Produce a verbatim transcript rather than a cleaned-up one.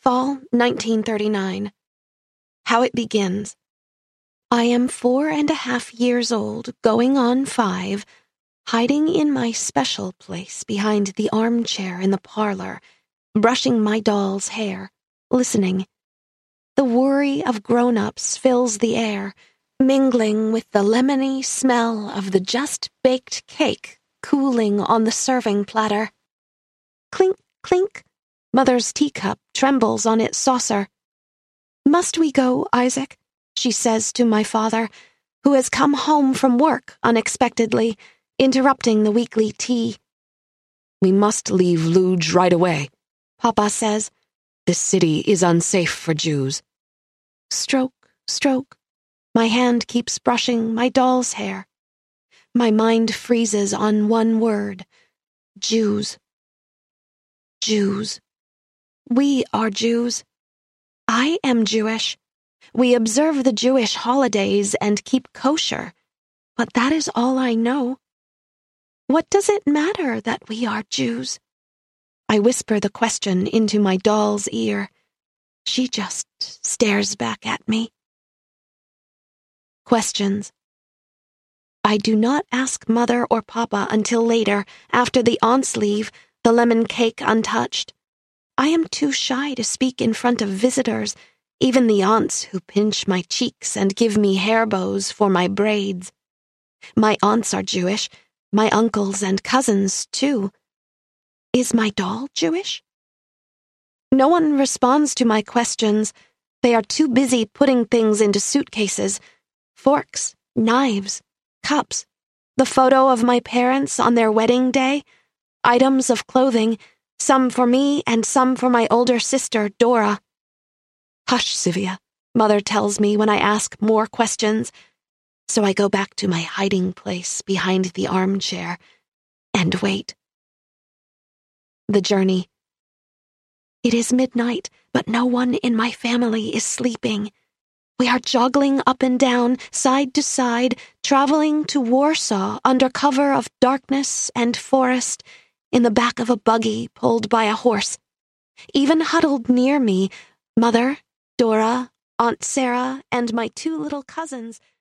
Fall nineteen thirty-nine. How it begins. I am four and a half years old, going on five, hiding in my special place behind the armchair in the parlor, brushing my doll's hair, listening. The worry of grown-ups fills the air, mingling with the lemony smell of the just-baked cake cooling on the serving platter. Clink, clink. Mother's teacup trembles on its saucer. "Must we go, Isaac?" she says to my father, who has come home from work unexpectedly, interrupting the weekly tea. "We must leave Lodz right away," Papa says. "This city is unsafe for Jews." Stroke, stroke. My hand keeps brushing my doll's hair. My mind freezes on one word. Jews. Jews. We are Jews. I am Jewish. We observe the Jewish holidays and keep kosher, but that is all I know. What does it matter that we are Jews? I whisper the question into my doll's ear. She just stares back at me. Questions. I do not ask Mother or Papa until later, after the aunts leave, the lemon cake untouched. I am too shy to speak in front of visitors, even the aunts who pinch my cheeks and give me hair bows for my braids. My aunts are Jewish, my uncles and cousins, too. Is my doll Jewish? No one responds to my questions. They are too busy putting things into suitcases. Forks, knives, cups, the photo of my parents on their wedding day, items of clothing, some for me and some for my older sister, Dora. "Hush, Sivia," Mother tells me when I ask more questions. So I go back to my hiding place behind the armchair and wait. The journey. It is midnight, but no one in my family is sleeping. We are joggling up and down, side to side, traveling to Warsaw under cover of darkness and forest, in the back of a buggy pulled by a horse. Even huddled near me, Mother, Dora, Aunt Sarah, and my two little cousins